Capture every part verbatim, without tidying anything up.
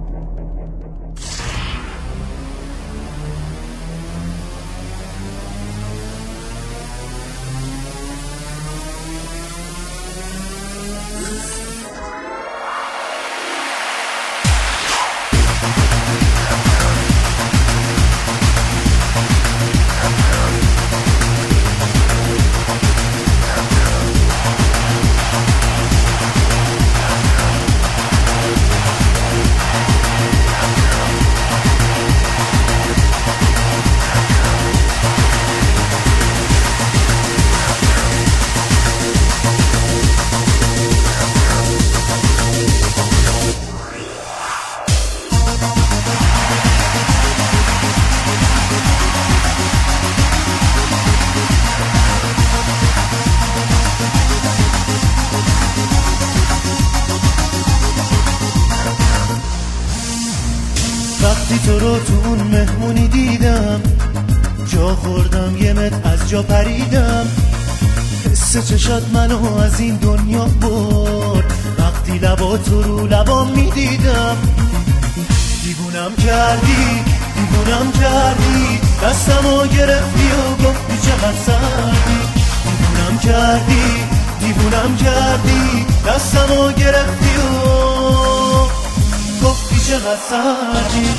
وقتی تو رو تو اون مهمونی دیدم، جا خوردم یه متر از جا پریدم. حس چشات منو از این دنیا برد، وقتی لبا تو رو لبام میدیدم. دیوونم کردی دیوونم کردی، دستمو گرفتی و گفتی چقدر سردی. دیوونم کردی دیوونم کردی، دستمو گرفتی و گفتی چقدر سردی.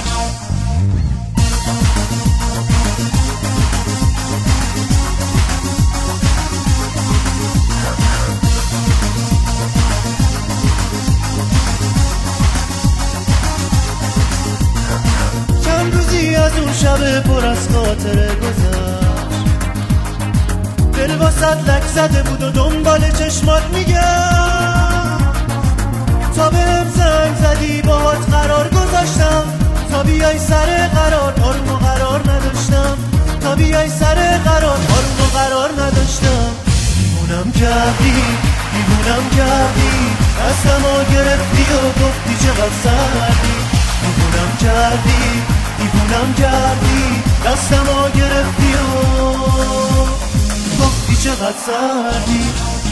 چند روزی از اون شب پر از خاطره گذشت، دل واسد لک زده بود و دنبال چشمات میگم. تا بهم زنگ زدی باهات قرار گذاشتم، تا بیای سر قرار آروم و قرار نداشتم. تا بیای سر قرار آروم و قرار نداشتم. دیوونم کردی دیوونم کردی، دستمو گرفتی و گفتی چقدر سردی. دیوونم کردی دیوونم کردی، دستمو گرفتی و گفتی چقدر سردی.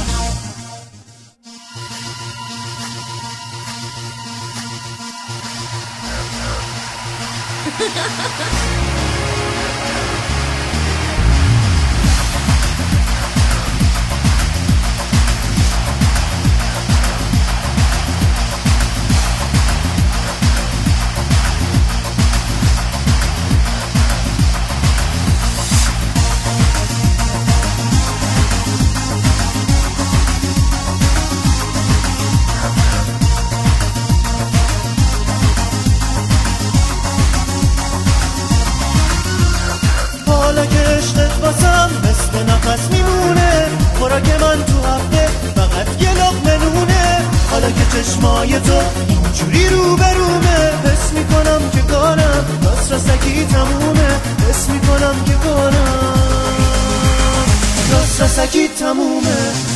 حالا که عشقت واسم مثل نفس میمونه، خوراک من تو هفته فقط یه لقمه نونه. حالا که چشمای تو اینجوری رو برومه، حس میکنم که کارم راست راستکی تمومه. حس میکنم که کارم راست راستکی تمومه.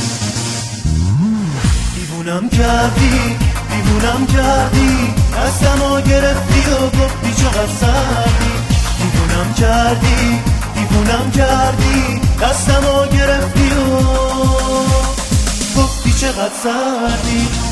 دیوونم کردی دیوونم کردی، دستمو گرفتی و گفتی چقدر سردی. دیوونم کردی دیوونم کردی، دستمو گرفتی و گفتی چقدر سردی.